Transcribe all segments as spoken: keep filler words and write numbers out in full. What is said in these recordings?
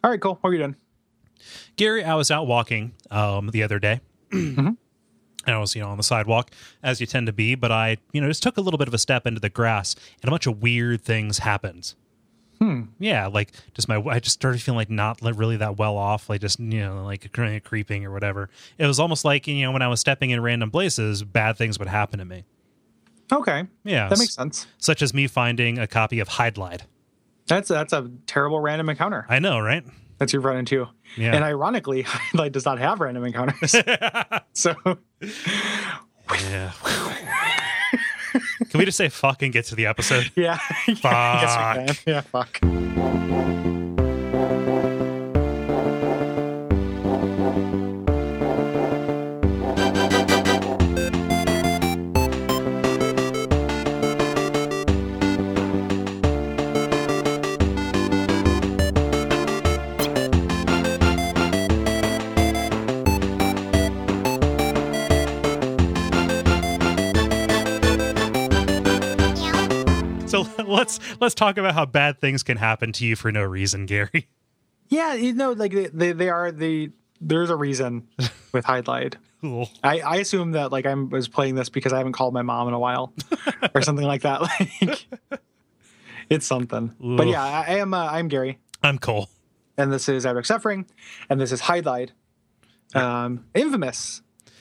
All right, cool. What are you doing? Gary, I was out walking um, the other day. Mm-hmm. I was, you know, on the sidewalk, as you tend to be, but I, you know, just took a little bit of a step into the grass, and a bunch of weird things happened. Hmm. Yeah, like just my, I just started feeling like not like, really that well off, like just, you know, like kind of creeping or whatever. It was almost like, you know, when I was stepping in random places, bad things would happen to me. Okay. Yeah. That makes sense. Such as me finding a copy of Hide Lied. That's that's a terrible random encounter. I know, right? That you've run into. Yeah. And ironically, Highlight does not have random encounters. So yeah. Can we just say fuck and get to the episode? Yeah. Fuck. I guess we can. Yeah, fuck. So let's let's talk about how bad things can happen to you for no reason, Gary. Yeah, you know, like they, they, they are the there's a reason with Highlight. Cool. I, I assume that like I was playing this because I haven't called my mom in a while or something like that. Like it's something. Ooh. But yeah, I, I am uh, I'm Gary. I'm Cole. And this is Abject Suffering, and this is Highlight. Um, infamous.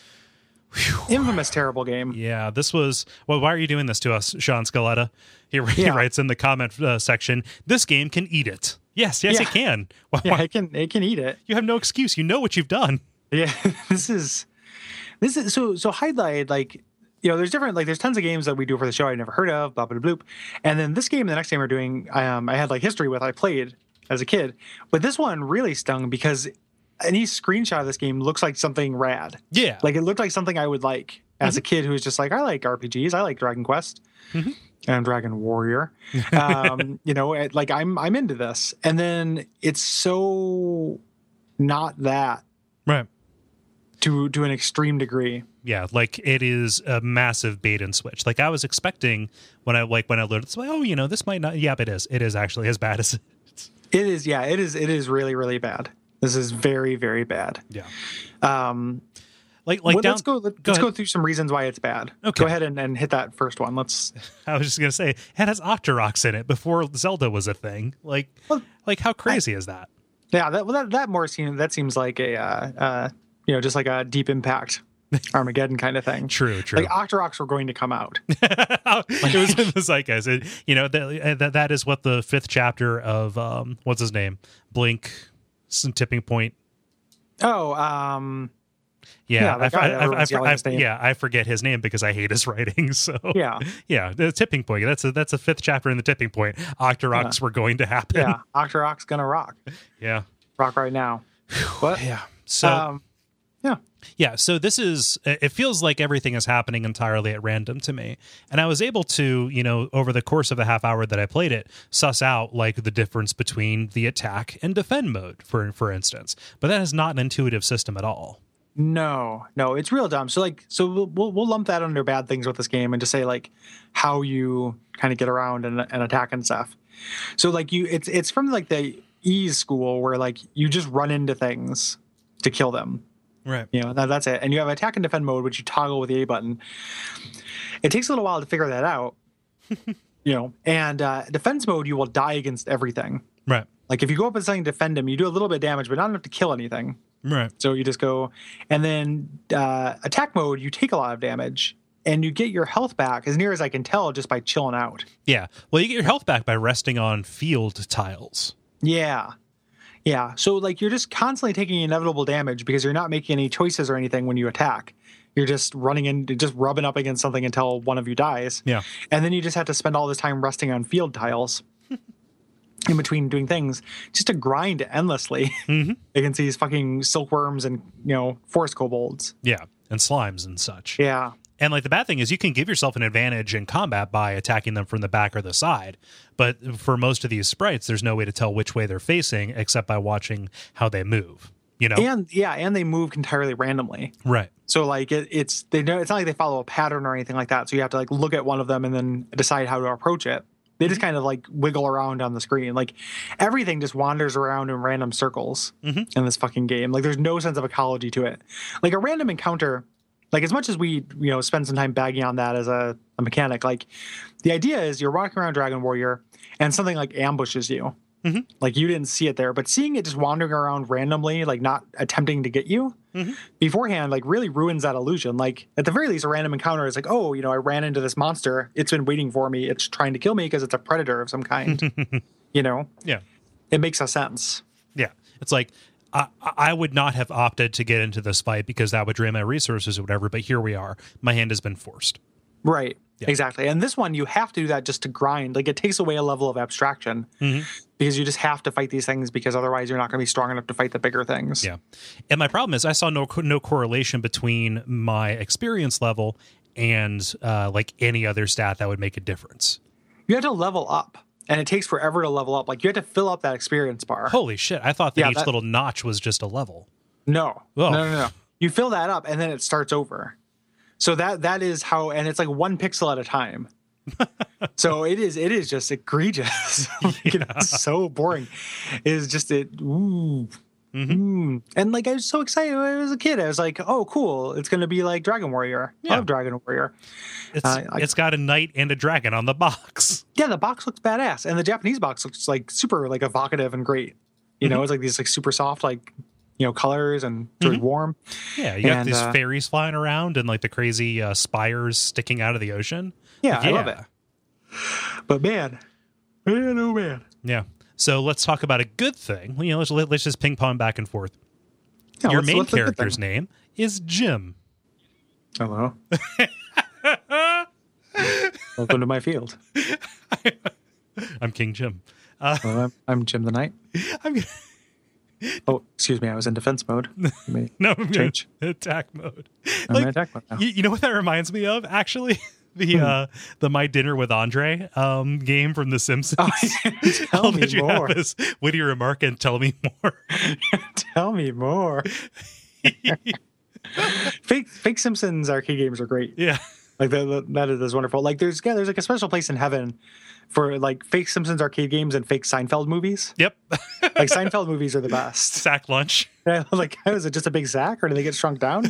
Whew. Infamous terrible game. Yeah, this was... Well, why are you doing this to us, Sean Scaletta? He, he Yeah. writes in the comment uh, section, this game can eat it. Yes, yes, Yeah. it can. Why, Yeah, why- it can it can eat it. You have no excuse. You know what you've done. Yeah, this is this is so so Highlight, like, you know, there's different, like there's tons of games that we do for the show I never heard of, blah blah bloop. And then this game and the next game we're doing, um, I had like history with, I played as a kid. But this one really stung because any screenshot of this game looks like something rad. Yeah. Like it looked like something I would like as Mhm. a kid who was just like, I like R P Gs, I like Dragon Quest. Mhm. And Dragon Warrior. Um, you know, it, like I'm I'm into this. And then it's so not that Right. to to an extreme degree. Yeah, like it is a massive bait and switch. Like I was expecting when I like when I learned it's like, oh, you know, this might not. Yeah, it is. It is actually as bad as it. It is, yeah, it is it is really, really bad. This is very, very bad. Yeah. Um Like like well, down. let's go let, go let's ahead. go through some reasons why it's bad. Okay. Go ahead and, and hit that first one. Let's I was just gonna say it has Octoroks in it before Zelda was a thing. Like Well, like how crazy is that? yeah, that well, that that more seems that seems like a uh, uh you know, just like a Deep Impact Armageddon kind of thing. True, true. Like Octoroks were going to come out. It was in the zeitgeist. It, you know that, that that is what the fifth chapter of um what's his name Blink, some tipping point. Oh, um Yeah, Yeah, that I, guy I, that I, everyone's I, yelling I, his name. yeah, I forget his name because I hate his writing. So yeah. yeah, the tipping point. That's a that's a fifth chapter in the tipping point. Octoroks were going to happen. Yeah. Octorok's gonna rock. yeah, Rock right now. What? yeah. So um yeah. yeah, so this is. It feels like everything is happening entirely at random to me, and I was able to, you know, over the course of the half hour that I played it, suss out like the difference between the attack and defend mode, for for instance. But that is not an intuitive system at all. No, no, it's real dumb. So like, so we'll we'll, we'll lump that under bad things with this game and just say like how you kind of get around and, and attack and stuff. So like you, it's it's from like the ease school where like you just run into things to kill them. Right. You know, that, that's it. And you have attack and defend mode, which you toggle with the A button. It takes a little while to figure that out. You know, and uh, defense mode, you will die against everything. Right. Like if you go up and something to defend him, you do a little bit of damage, but not enough to kill anything. Right. So you just go, and then uh, attack mode, you take a lot of damage, and you get your health back, as near as I can tell, just by chilling out. Yeah. Well, you get your health back by resting on field tiles. Yeah. Yeah. So, like, you're just constantly taking inevitable damage because you're not making any choices or anything when you attack. You're just running in, just rubbing up against something until one of you dies. Yeah. And then you just have to spend all this time resting on field tiles in between doing things just to grind endlessly Mm-hmm. against these fucking silkworms and, you know, forest kobolds. Yeah. And slimes and such. Yeah. And like the bad thing is you can give yourself an advantage in combat by attacking them from the back or the side. But for most of these sprites, there's no way to tell which way they're facing except by watching how they move, you know? And yeah, and they move entirely randomly. Right. So like it, it's they know it's not like they follow a pattern or anything like that. So you have to like look at one of them and then decide how to approach it. They just kind of like wiggle around on the screen. Like everything just wanders around in random circles Mm-hmm. in this fucking game. Like there's no sense of ecology to it. Like a random encounter, like as much as we, you know, spend some time bagging on that as a, a mechanic, like the idea is you're walking around Dragon Warrior and something like ambushes you. Mm-hmm. Like you didn't see it there, but seeing it just wandering around randomly, like not attempting to get you Mm-hmm. beforehand, like really ruins that illusion. Like at the very least, a random encounter is like, oh, you know, I ran into this monster. It's been waiting for me. It's trying to kill me because it's a predator of some kind. You know? Yeah. It makes a sense. Yeah. It's like, I, I would not have opted to get into this fight because that would drain my resources or whatever, but here we are. My hand has been forced. Right. Yeah. Exactly. And this one, you have to do that just to grind. Like it takes away a level of abstraction Mm-hmm. because you just have to fight these things because otherwise you're not going to be strong enough to fight the bigger things. Yeah. And my problem is I saw no no correlation between my experience level and uh, like any other stat that would make a difference. You have to level up, and it takes forever to level up. Like you have to fill up that experience bar. Holy shit. I thought that Yeah, each that- little notch was just a level. No. Oh. No, no, no. You fill that up and then it starts over. So that that is how, and it's like one pixel at a time. So it is it is just egregious. Like, it's so boring. It is just it ooh. Mm-hmm. Mm. And like I was so excited when I was a kid. I was like, oh cool, it's gonna be like Dragon Warrior. Yeah. I love Dragon Warrior. It's Uh, I- it's got a knight and a dragon on the box. Yeah, the box looks badass. And the Japanese box looks like super like evocative and great. You know, Mhm. it's like these like super soft, like you know, colors and really Mhm. warm. Yeah, you got And, these uh, fairies flying around and like the crazy uh, spires sticking out of the ocean. Yeah, Like, I love it. But man, man, oh man. Yeah. So let's talk about a good thing. You know, let's let, let's just ping pong back and forth. Yeah, Your what's- main what's the good character's thing? name is Jim. Hello. Welcome to my field. I'm King Jim. Well, I'm, I'm Jim the Knight. I'm gonna, Oh, excuse me. I was in defense mode. You may no, I'm gonna change. attack mode. I'm Like, in attack mode now. You, you know what that reminds me of? Actually, the Hmm. uh, the My Dinner with Andre um, game from The Simpsons. Oh, tell All me that you more. have is witty remark and tell me more. Tell me more. fake fake Simpsons arcade games are great. Yeah. Like the, the, that is that's wonderful. Like there's yeah, there's like a special place in heaven for like fake Simpsons arcade games and fake Seinfeld movies. Yep. Like Seinfeld movies are the best. Sack lunch. Yeah, like, was it just a big sack, or did they get shrunk down?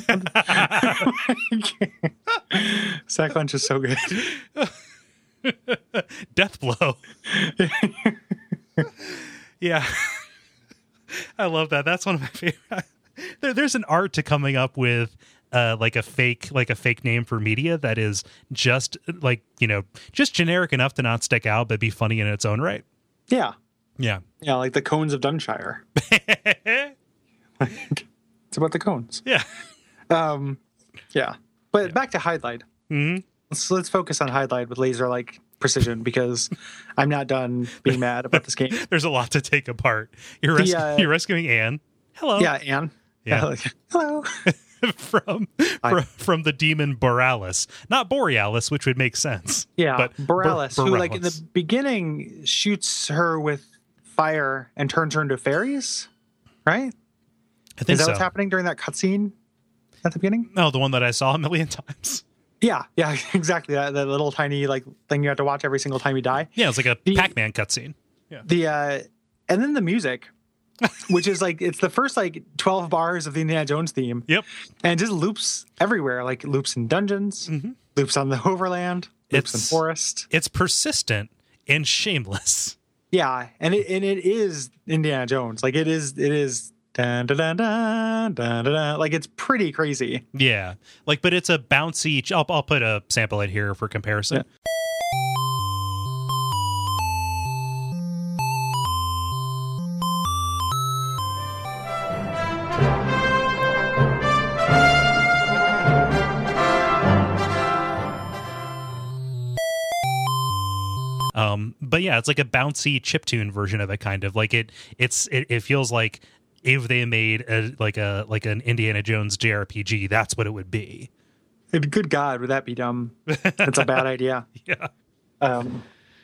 Sack lunch is so good. Death blow. Yeah. I love that. That's one of my favorite. There, there's an art to coming up with uh, like a fake, like a fake name for media that is just like, you know, just generic enough to not stick out, but be funny in its own right. Yeah, Yeah. yeah, like the cones of Dunshire. Like, it's about the cones. Yeah. Um, yeah, but back to Hydlide. hmm Let's let's focus on Hydlide with laser like precision because I'm not done being mad about this game. There's a lot to take apart. You're, The, res- uh, you're rescuing Anne. Hello. Yeah, Anne. Yeah. like, hello. from, I- from from the demon Borealis, not Borealis, which would make sense. Yeah, but Borealis, Bor- who like in Borealis. the beginning shoots her with fire and turns her into fairies, right? I think Is that so. what's happening during that cutscene at the beginning? No, the one that I saw a million times. Yeah, yeah, exactly. That, that little tiny like thing you have to watch every single time you die. Yeah, it's like a The- Pac-Man cutscene. The uh, and then the music, which is like it's the first like twelve bars of the Indiana Jones theme, Yep. and it just loops everywhere. Like loops in dungeons, Mhm. loops on the overland, loops It's- in forest. It's persistent and shameless. Yeah, and it and it is Indiana Jones. Like it is it is dun, dun, dun, dun, dun, dun, dun. Like it's pretty crazy. Yeah. Like, but it's a bouncy. I'll, I'll put a sample in here for comparison. Yeah. Um, but yeah, it's like a bouncy chiptune version of it, kind of like it. It's it, it feels like if they made a like a like an Indiana Jones J R P G, that's what it would be. And good God, would that be dumb? That's a bad idea. Yeah. Um,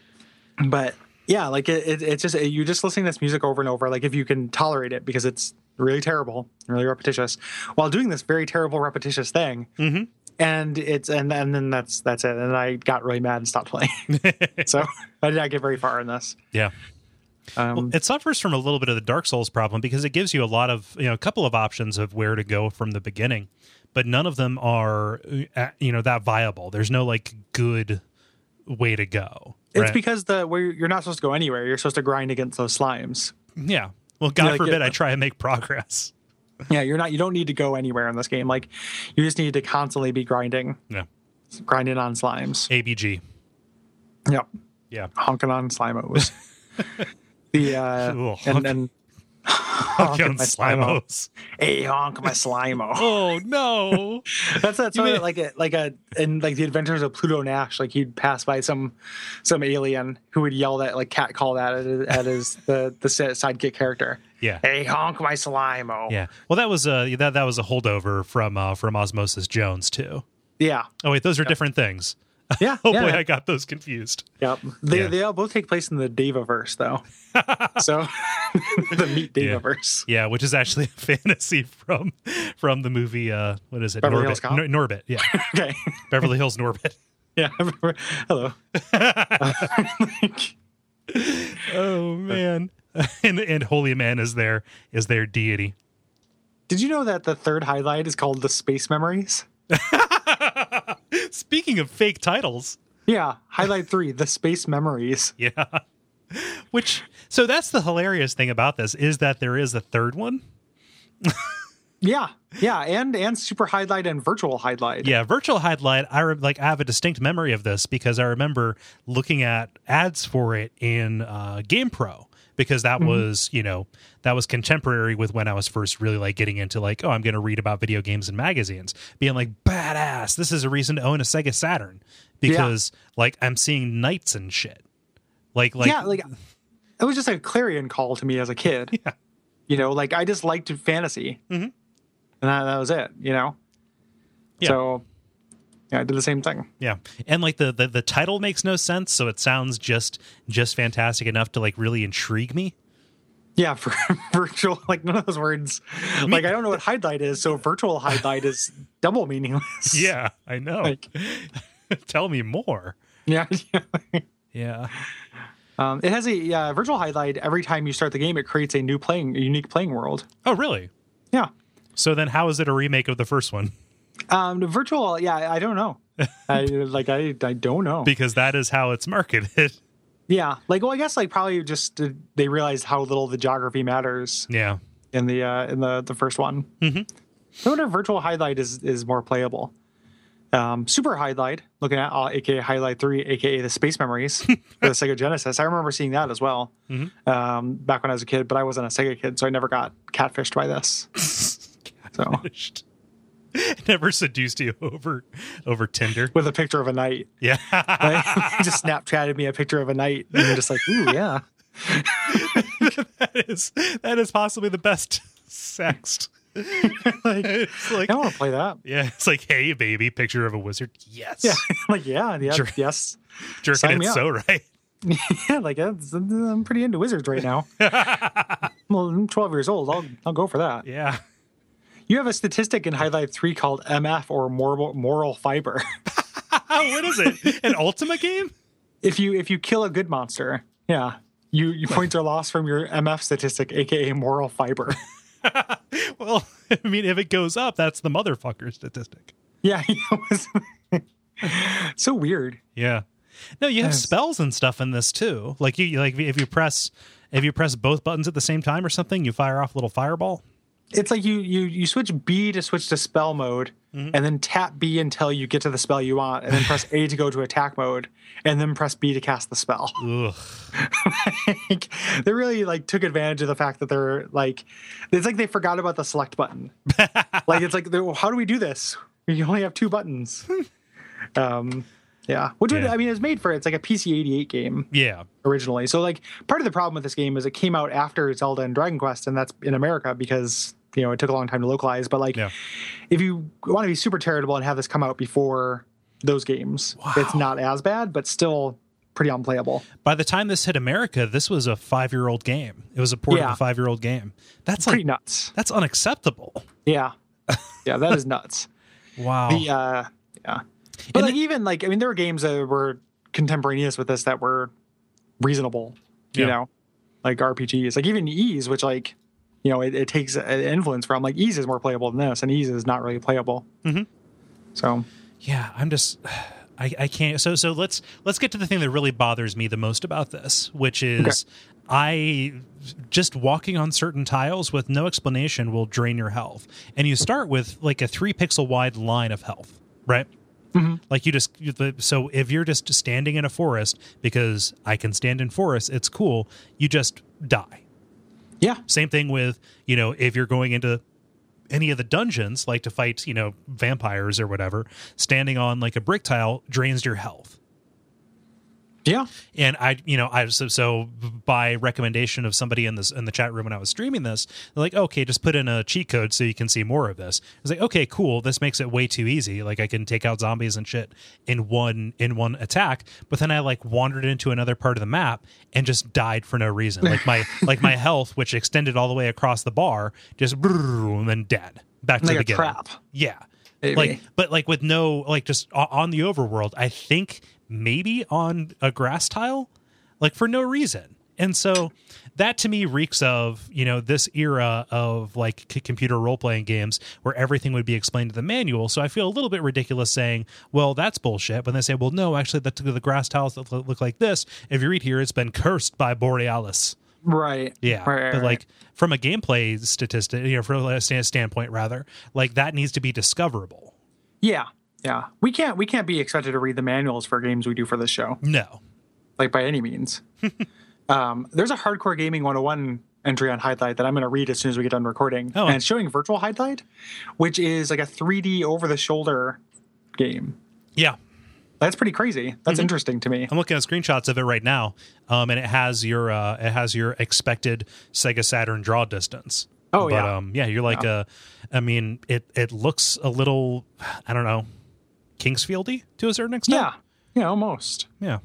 but yeah, like it, it, it's just you're just listening to this music over and over. Like if you can tolerate it, because it's really terrible, really repetitious, while doing this very terrible, repetitious thing. Mm-hmm. And it's and and then that's that's it. And I got really mad and stopped playing. So I did not get very far in this. Yeah. Um, well, it suffers from a little bit of the Dark Souls problem because it gives you a lot of, you know, a couple of options of where to go from the beginning, but none of them are, uh, you know, that viable. There's no like good way to go. It's right? because the where you're not supposed to go anywhere. You're supposed to grind against those slimes. Yeah. Well, God Yeah, like, forbid yeah. I try and make progress. Yeah, you're not. You don't need to go anywhere in this game. Like, you just need to constantly be grinding, Yeah. grinding on slimes. A B G. Yep, Yeah. honking on slimos. the uh, Ooh, and and honking on my slimo. Slimos. Hey, honk my slimo. Oh no. That's that's You sort made- of like a like a in like the Adventures of Pluto Nash. Like he'd pass by some some alien who would yell that like cat call that at, at his the the sidekick character. Yeah. Hey, honk my slimo. Yeah. Well, that was a that that was a holdover from uh, from Osmosis Jones too. Yeah. Oh wait, those are different things. Yeah. Oh yeah. boy, I got those confused. Yep. They Yeah. they all both take place in the Deva-verse, though. So the Meet Deva-verse. Yeah, which is actually a fantasy from from the movie. Uh, what is it? Beverly Norbit. Hills Cop? Nor- Norbit. Yeah, Okay. Beverly Hills Norbit. Yeah. Hello. Oh man, and and Holy Man is their is their deity. Did you know that the third highlight is called the Space Memories? Speaking of fake titles, Yeah. Highlight three, the Space Memories. yeah. Which so that's the hilarious thing about this is that there is a third one. Yeah. Yeah. And and Super Highlight and Virtual Highlight. Yeah, Virtual Highlight. I re- like I have a distinct memory of this because I remember looking at ads for it in uh, GamePro because that Mm-hmm. was you know that was contemporary with when I was first really like getting into like oh I'm going to read about video games in magazines, being like badass. This is a reason to own a Sega Saturn because like I'm seeing knights and shit. Like like yeah. Like, it was just a clarion call to me as a kid. Yeah. You know, like I just liked fantasy. Mhm. And that, that was it, you know? Yeah. So, yeah, I did the same thing. Yeah, and like the, the the title makes no sense, so it sounds just just fantastic enough to like really intrigue me. Yeah, for virtual, like none of those words. Like, I don't know what highlight is, so virtual highlight is double meaningless. Yeah, I know. Like, Tell me more. yeah. yeah. Yeah. Um, it has a uh, virtual highlight. Every time you start the game, it creates a new playing, a unique playing world. Oh, really? Yeah. So then, how is it a remake of the first one? Um, the virtual, yeah, I don't know. I like, I, I don't know. Because that is how it's marketed. Yeah, like, well, I guess like probably just uh, they realized how little the geography matters Yeah. in the uh, in the the first one. Mm-hmm. I wonder if virtual highlight is is more playable. Um, Super Highlight, looking at uh, aka Highlight three, aka the Space Memories for the Sega Genesis. I remember seeing that as well Mm-hmm. um, back when I was a kid, but I wasn't a Sega kid, so I never got catfished by this. So Catfished. Never seduced you over over Tinder. with a picture of a knight, Yeah. like, he just Snapchatted me a picture of a knight, and you're just like, ooh, yeah. that is that is possibly the best sexed. Like, It's like I want to play that. yeah, it's like hey baby, picture of a wizard. Yes. Yeah, like yeah, yeah, Sure. yes. Jerking Sign it me up. so right. Yeah, like that's- I'm pretty into wizards right now. Well, I'm twelve years old. I'll I'll go for that. Yeah. You have a statistic in Highlight three called M F or moral moral fiber. what is it? An Ultima game? If you if you kill a good monster, yeah, you you points are lost from your M F statistic, aka moral fiber. Well, I mean, if it goes up, that's the motherfucker statistic. Yeah, it was so weird. Yeah. No, you have Yes. spells and stuff in this too. Like you, like if you press, if you press both buttons at the same time or something, you fire off a little fireball. It's like you you you switch B to switch to spell mode, Mhm. and then tap B until you get to the spell you want, and then press A to go to attack mode, and then press B to cast the spell. Ugh. Like, they really like took advantage of the fact that they're like, it's like they forgot about the select button. Like it's like, well, how do we do this? We only have two buttons. um, yeah, which would, Yeah. I mean, it's made for it's like a P C eighty-eight game Yeah. originally. So like part of the problem with this game is it came out after Zelda and Dragon Quest, and that's in America because you know it took a long time to localize. But like, Yeah. if you want to be super charitable and have this come out before those games, Wow. it's not as bad, but still pretty unplayable. By the time this hit America, this was a five-year-old game. It was a port Yeah. of a five-year-old game. That's Pretty like nuts. that's unacceptable. Yeah. Yeah, that is nuts. Wow. The uh yeah. But And like the- even like I mean there were games that were contemporaneous with this that were reasonable, you Yeah. know, like R P Gs. Like even Ease, which like you know, it, it takes an influence from like Ease is more playable than this, and Ease is not really playable. Mhm. So Yeah, I'm just I, I can't so so let's let's get to the thing that really bothers me the most about this, which is I just walking on certain tiles with no explanation will drain your health. And you start with like a three pixel wide line of health, right? Mm-hmm. Like you just you- the- so if you're just standing in a forest because I can stand in forests, it's cool, you just die. yeah, Same thing with, you know, if you're going into any of the dungeons, like to fight, you know, vampires or whatever, standing on like a brick tile drains your health. yeah, And I, you know, I so, so by recommendation of somebody in this in the chat room when I was streaming this, they're like, okay, just put in a cheat code so you can see more of this. I was like, okay, cool. This makes it way too easy. Like I can take out zombies and shit in one in one attack. But then I like wandered into another part of the map and just died for no reason. Like my like my health, which extended all the way across the bar, just and then dead back to like the a beginning. trap. Yeah. Maybe. Like, but like with no, like just o- on the overworld, I think maybe on a grass tile, like for no reason. And so that to me reeks of, you know, this era of like c- computer role playing games where everything would be explained to the manual. So I feel a little bit ridiculous saying, well, that's bullshit. When they say, well, no, actually the, the grass tiles that look look like this, if you read here, it's been cursed by Borealis. Right. Yeah, Right, right, but right. like from a gameplay statistic, you know, from a stand- standpoint rather, like that needs to be discoverable. Yeah. Yeah. We can't we can't be expected to read the manuals for games we do for this show, No. like by any means. um, there's a hardcore gaming one oh one entry on Highlight that I'm going to read as soon as we get done recording. Oh. And it's showing Virtual Highlight, which is like a three D over the shoulder game. Yeah. That's pretty crazy. That's interesting to me. I'm looking at screenshots of it right now, um, and it has your uh, it has your expected Sega Saturn draw distance. Oh, but, yeah. um, yeah, you're like a. I mean, it it looks a little, I don't know, Kingsfieldy to a certain extent. Yeah. Yeah, almost. Yeah.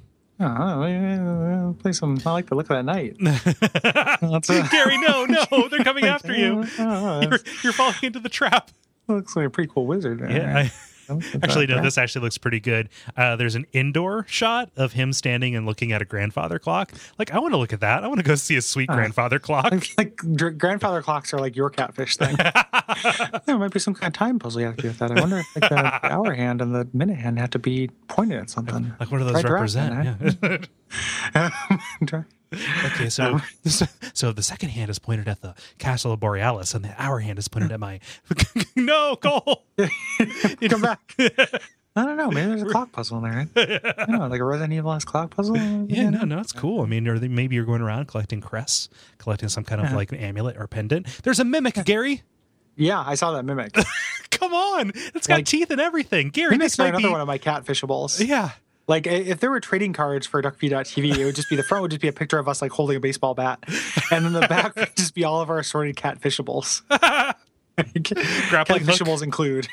Uh, play some. I like the look of that night. That's a, Gary, no, no, they're coming after you. Oh, You're, you're falling into the trap. looks like a pretty cool wizard. Yeah. I, Actually, no, this actually looks pretty good. Uh, there's an indoor shot of him standing and looking at a grandfather clock. Like, I want to look at that. I want to go see a sweet grandfather clock. like dr- grandfather clocks are like your catfish thing. There might be some kind of time puzzle you have to do with that. I wonder if like the hour hand and the minute hand have to be pointed at something. Like, what do those Try represent? directing, Yeah. Try- Okay, so so the second hand is pointed at the Castle of Borealis, and the hour hand is pointed at my. No, Cole. Come back. I don't know. Maybe there's a clock puzzle in there. Right? I don't know, like a Resident Evil clock puzzle. Yeah, no, no, it's cool. I mean, or they, maybe you're going around collecting crests, collecting some kind of like amulet or pendant. There's a mimic, Gary. Yeah, I saw that mimic. Come on, it's got Like- teeth and everything. Gary, Mimics this are might another be. one of my catfishables. Yeah. Like i- if there were trading cards for duckfeed dot T V, it would just be the front would just be a picture of us like holding a baseball bat, and then the back would just be all of our assorted catfishables. Grappling hook. Catfishables include.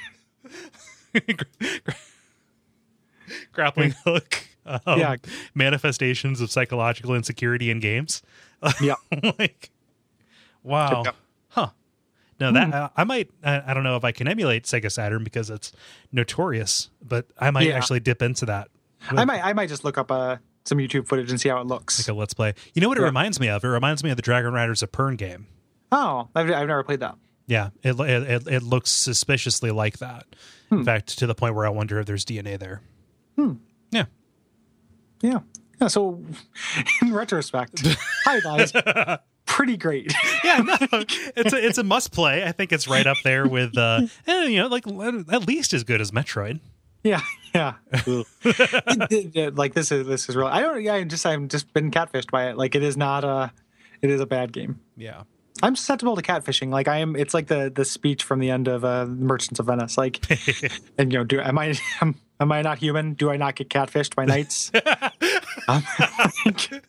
Grappling hook. Um, Yeah. Manifestations of psychological insecurity in games. Yeah. Like, wow. Yep. Huh. No, that uh, I might. I, I don't know if I can emulate Sega Saturn because it's notorious, but I might Yeah. actually dip into that. I might I might just look up uh, some YouTube footage and see how it looks. Like a let's play. You know what it Yeah. reminds me of? It reminds me of the Dragon Riders of Pern game. Oh, I've, I've never played that. Yeah, it it it, it looks suspiciously like that. Hmm. In fact, to the point where I wonder if there's D N A there. Hmm. Yeah. Yeah. Yeah. So, in retrospect, hi guys, pretty great. Yeah, no, it's a it's a must play. I think it's right up there with uh, eh, you know, like at least as good as Metroid. Yeah, yeah. It- it- it- like this is this is real. I don't. Yeah, I just I'm just been catfished by it. Like it is not a, it is a bad game. Yeah. I'm susceptible to catfishing. Like I am. It's like the the speech from the end of uh, Merchants of Venice. Like, and you know, do am I am, am I not human? Do I not get catfished by knights? um, like,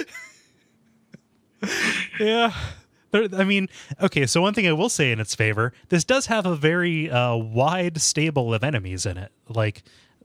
Yeah. There, I mean, okay, so one thing I will say in its favor, this does have a very uh, wide stable of enemies in it. Like,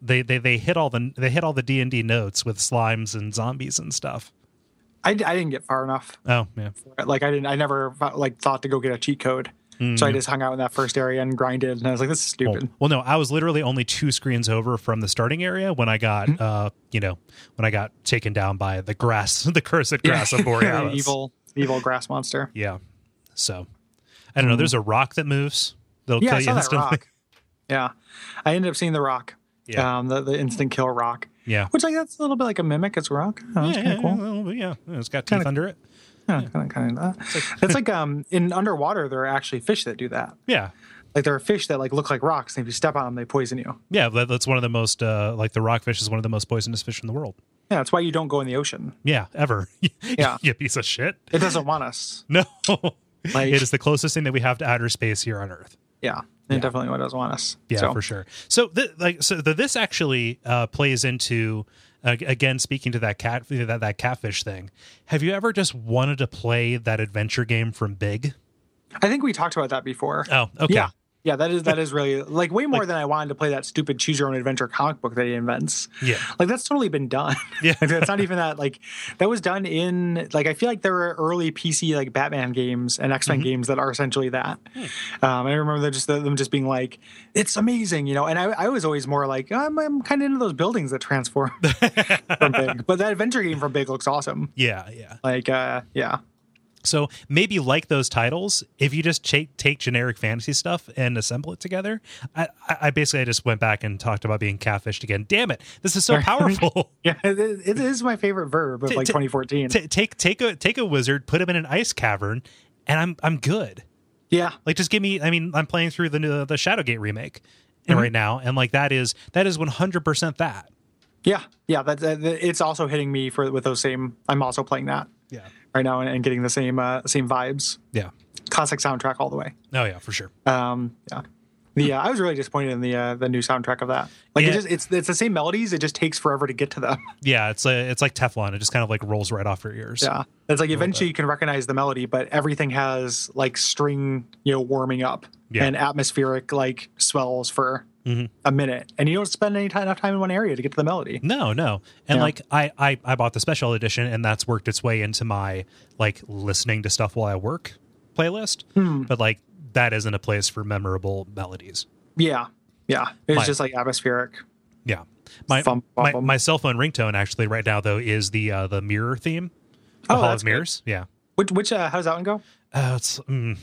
they they they hit all the they hit all the D and D notes with slimes and zombies and stuff. I, I didn't get far enough. Oh yeah, like I didn't. I never like thought to go get a cheat code. Mm. So I just hung out in that first area and grinded, and I was like, "This is stupid." Well, well no, I was literally only two screens over from the starting area when I got, mm-hmm. uh, you know, when I got taken down by the grass, the cursed grass of Borealis, evil, evil grass monster. Yeah. So I don't mm. know. There's a rock that moves that'll yeah, kill I you saw instantly. That rock. Yeah, I ended up seeing the rock. Yeah. Um, the the instant kill rock. Yeah. Which like that's a little bit like a mimic. It's a rock. Oh, yeah, yeah, cool. yeah, a little bit, yeah. It's got teeth kinda, under it. Yeah, yeah. kind of, kind of. It's like, it's like um in underwater there are actually fish that do that. Yeah. Like there are fish that like look like rocks, and if you step on them, they poison you. Yeah, that, that's one of the most uh, like the rockfish is one of the most poisonous fish in the world. Yeah, that's why you don't go in the ocean. Yeah, ever. Yeah, you piece of shit. It doesn't want us. No, like, it is the closest thing that we have to outer space here on Earth. Yeah, it yeah. definitely doesn't want us. Yeah, so. for sure. So, th- like, so the, this actually uh, plays into uh, again speaking to that cat that that catfish thing. Have you ever just wanted to play that adventure game from Big? I think we talked about that before. Oh, okay. Yeah. Yeah, that is that is really like way more like, than I wanted to play that stupid choose your own adventure comic book that he invents. Yeah, like that's totally been done. Yeah, like, it's not even that. Like that was done in like I feel like there were early P C like Batman games and X-Men mm-hmm. games that are essentially that. Hmm. Um, I remember just them just being like, it's amazing, you know. And I, I was always more like I'm, I'm kind of into those buildings that transform from Big, but that adventure game from Big looks awesome. Yeah, yeah. Like uh, yeah. So maybe like those titles, if you just take, take generic fantasy stuff and assemble it together. I, I basically I just went back and talked about being catfished again. Damn it, this is so powerful. Yeah, it, it is my favorite verb of t- like twenty fourteen. T- take take a take a wizard, put him in an ice cavern, and I'm I'm good. Yeah, like just give me. I mean, I'm playing through the the Shadowgate remake mm-hmm. right now, and like that is that is one hundred percent that. Yeah, yeah, that, that it's also hitting me for with those same. I'm also playing that. Yeah. Right now and, and getting the same uh, same vibes. Yeah. Classic soundtrack all the way. Oh yeah, for sure. Um, yeah. The uh, I was really disappointed in the uh, the new soundtrack of that. Like yeah. it just it's it's the same melodies. It just takes forever to get to them. Yeah, it's like it's like Teflon. It just kind of like rolls right off your ears. Yeah, it's like eventually you can recognize the melody, but everything has like string, you know, warming up yeah. and atmospheric like swells for mm-hmm. a minute, and you don't spend any time, enough time in one area to get to the melody. No, no, and yeah. like I, I I bought the special edition, and that's worked its way into my like listening to stuff while I work playlist. Hmm. But like that isn't a place for memorable melodies. Yeah, yeah, it's my, just like atmospheric. Yeah, my, Thump, my my cell phone ringtone actually right now though is the uh, the mirror theme. The oh, Hall that's of Mirrors. Good. Yeah. Which which uh, how does that one go? Uh, it's mm,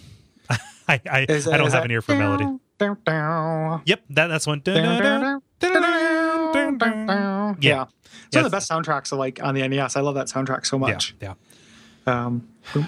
I I, is, I don't have that, an ear for melody. Down, down. Yep, that that's one. Yeah, yeah. It's one of the best soundtracks. Like on the N E S, I love that soundtrack so much. Yeah. yeah. Um,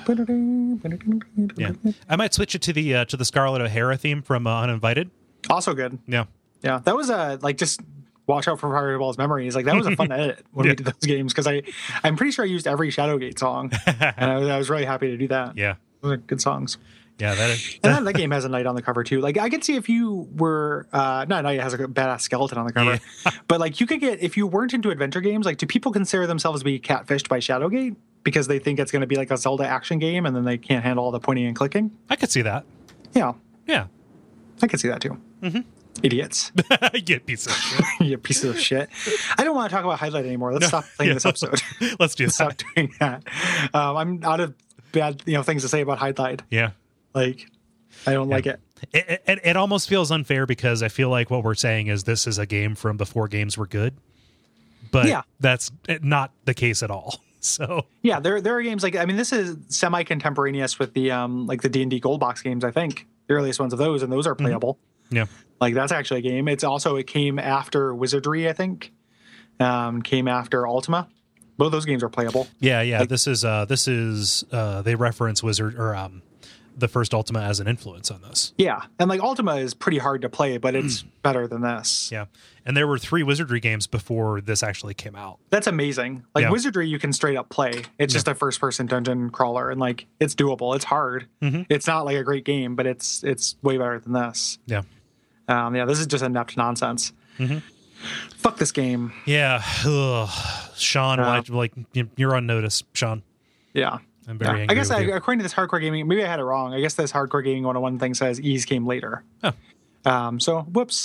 yeah. I might switch it to the uh, to the Scarlett O'Hara theme from uh, Uninvited. Also good. Yeah. Yeah. That was a uh, like just watch out for Fireball's memories. Like that was a fun edit when yeah. we did those games because I I'm pretty sure I used every Shadowgate song, and I was, I was really happy to do that. Yeah. Those are good songs. Yeah, that is. And then that game has a knight on the cover too. Like I could see if you were uh not a knight, it has a badass skeleton on the cover. Yeah. But like you could get if you weren't into adventure games, like do people consider themselves to be catfished by Shadowgate because they think it's going to be like a Zelda action game and then they can't handle all the pointing and clicking? I could see that. Yeah. Yeah. I could see that too. Mm-hmm. Idiots. You piece of shit. You piece of shit. I don't want to talk about Highlight anymore. Let's no, stop playing yeah. this episode. Let's do Let's that. Stop doing that. Um, I'm out of bad you know things to say about Highlight. Yeah. Like I don't yeah. like it. It, it. It almost feels unfair because I feel like what we're saying is this is a game from before games were good, but yeah. that's not the case at all. So yeah, there there are games like I mean this is semi contemporaneous with the um like the D and D Gold Box games. I think the earliest ones of those, and those are playable. Mm-hmm. Yeah, like that's actually a game. It's also it came after Wizardry, I think. Um, came after Ultima. Both those games are playable. Yeah, yeah. Like, this is uh this is uh they reference Wizard or um. the first Ultima as an influence on this. Yeah. And like Ultima is pretty hard to play, but it's better than this. Yeah. And there were three Wizardry games before this actually came out. That's amazing. Like yeah. Wizardry, you can straight up play. It's yeah. just a first person dungeon crawler and like it's doable. It's hard. Mm-hmm. It's not like a great game, but it's it's way better than this. Yeah. Um, yeah, this is just inept nonsense. Mm-hmm. Fuck this game. Yeah. Ugh. Sean, uh, why, like you're on notice, Sean. Yeah. I'm very yeah. angry I guess with I, you. according to this hardcore gaming, maybe I had it wrong. I guess this hardcore gaming one oh one thing says ease came later. Oh. Um, so whoops.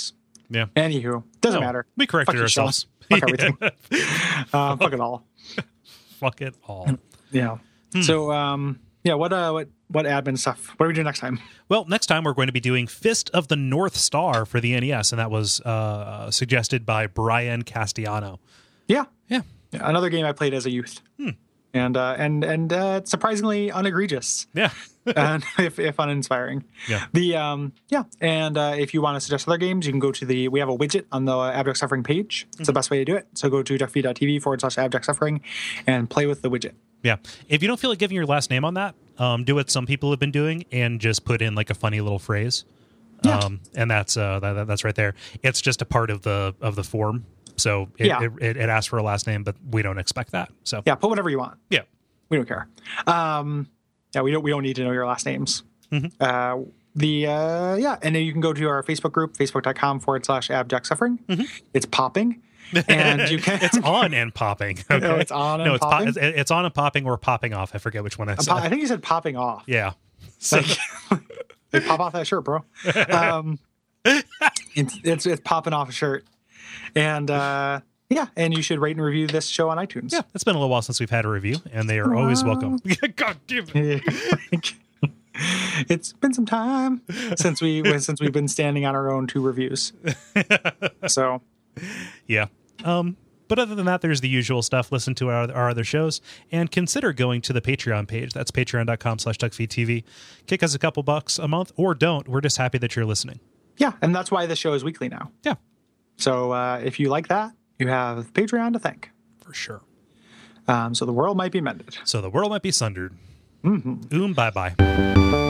Yeah. Anywho, doesn't No, matter. We corrected Fuck yourself. ourselves. Fuck everything. uh, fuck it all. Fuck it all. Yeah. Hmm. So, um, yeah. What uh, what what admin stuff? What do we do next time? Well, next time we're going to be doing Fist of the North Star for the N E S, and that was uh, suggested by Brian Castellano. Yeah. Yeah. Yeah, another game I played as a youth. Hmm. And uh, and and uh, surprisingly unegregious. Yeah. and if, if uninspiring. Yeah. The um yeah, and uh, if you want to suggest other games, you can go to the we have a widget on the Abject Suffering page. It's mm-hmm. the best way to do it. So go to duckfeed.tv forward slash abject suffering and play with the widget. Yeah. If you don't feel like giving your last name on that, um, do what some people have been doing and just put in like a funny little phrase. Yeah. Um, and that's uh that, that's right there. It's just a part of the of the form. So it, yeah. it, it, it asks for a last name, but we don't expect that. So yeah, put whatever you want. Yeah. We don't care. Um, yeah, we don't we don't need to know your last names. Mm-hmm. Uh, the uh, yeah, and then you can go to our Facebook group, facebook.com forward slash abject suffering. Mm-hmm. It's popping. And you can it's on and popping. Okay? No, it's on and no, it's popping. Po- it's, it's on and popping or popping off. I forget which one I said. Po- I think you said popping off. Yeah. So, like, hey, pop off that shirt, bro. Um, it's, it's it's popping off a shirt, and uh, yeah, and you should rate and review this show on iTunes. Yeah, it's been a little while since we've had a review, and they are wow. always welcome. God damn it. It's been some time since we since we've been standing on our own two reviews. So, yeah. Um, but other than that, there's the usual stuff. Listen to our, our other shows and consider going to the Patreon page. That's patreon.com slash duckfeedtv. Kick us a couple bucks a month or don't. We're just happy that you're listening. Yeah. And that's why the show is weekly now. Yeah. So uh, if you like that, you have Patreon to thank. For sure. Um, so the world might be mended. So the world might be sundered. Mm-hmm. Oom, bye-bye.